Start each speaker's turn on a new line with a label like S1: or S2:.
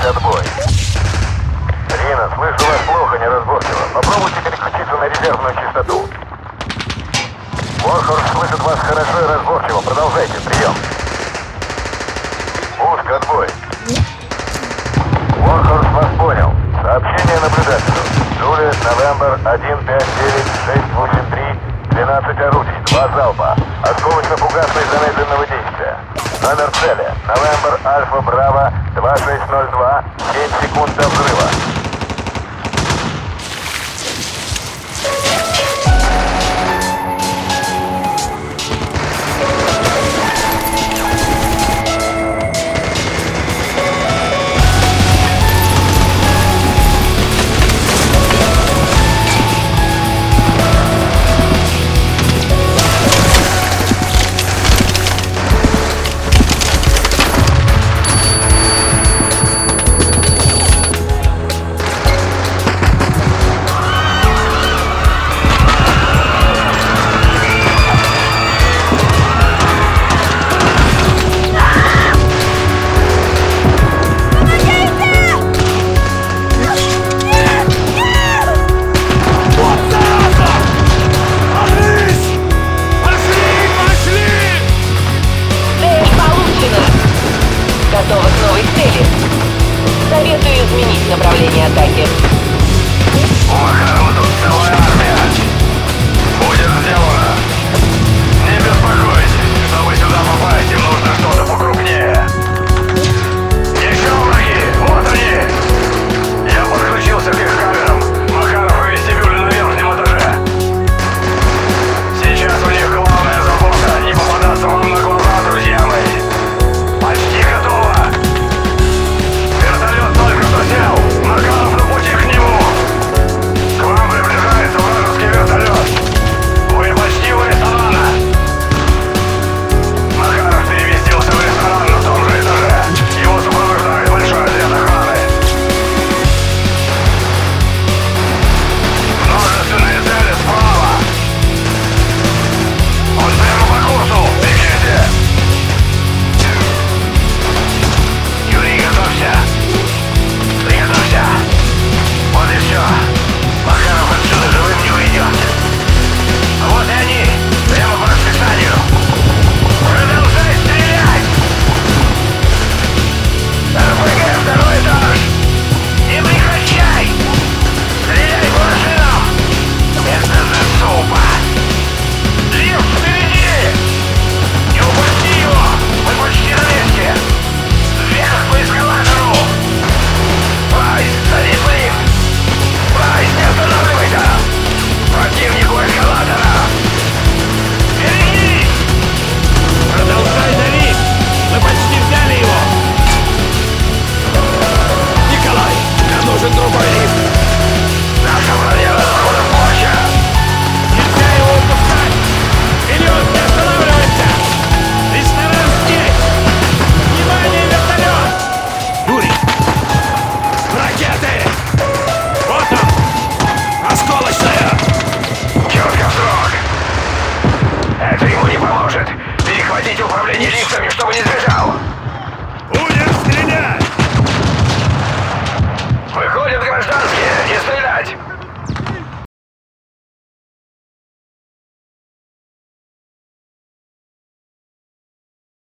S1: дать отбой. Рина, слышу вас плохо, неразборчиво. Попробуйте переключиться на резервную частоту. Warhorse слышит вас хорошо и разборчиво. Продолжайте, прием. Пуск, отбой. Warhorse вас понял. Сообщение наблюдателю. Джулиет, Новембр, 159-683, 12 орудий, 2 залпа. Осколочно-фугасный замедленного действия. Номер цели. Новембр, Альфа, Браво, 2602, 7 секунд до взрыва.